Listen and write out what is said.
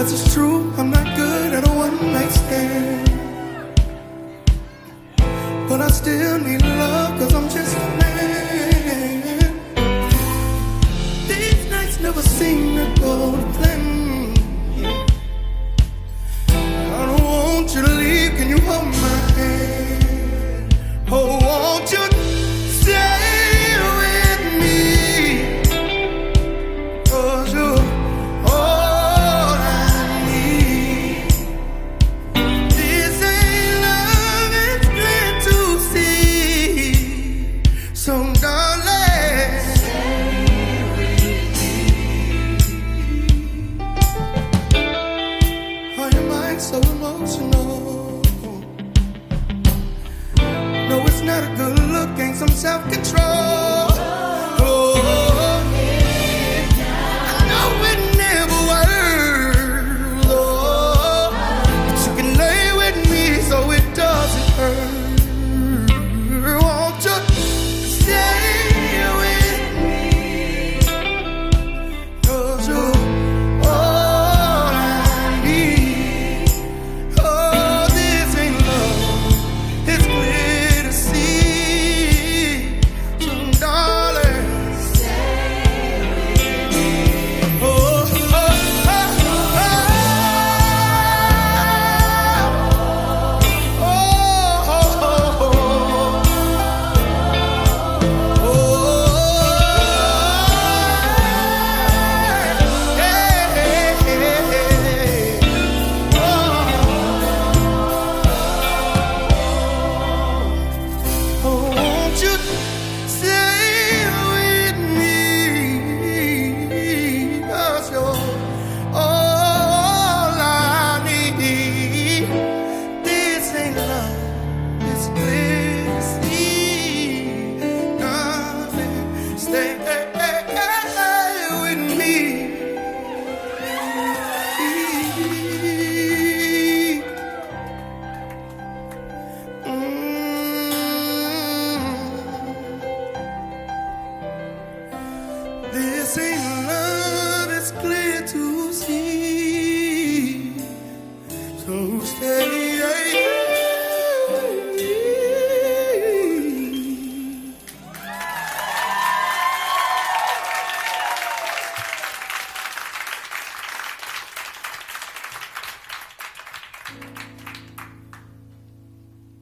it's true, I'm not good at a one-night stand. But I still need love, cause I'm just a man. These nights never seem to go to plan. I don't want you to leave, can you hold my hand? Oh, won't you stay with me? Cause you're all I need. This ain't love, it's plain to see. So darling, stay with me. Why am I so emotional? No, it's not a good look, ain't some self-control.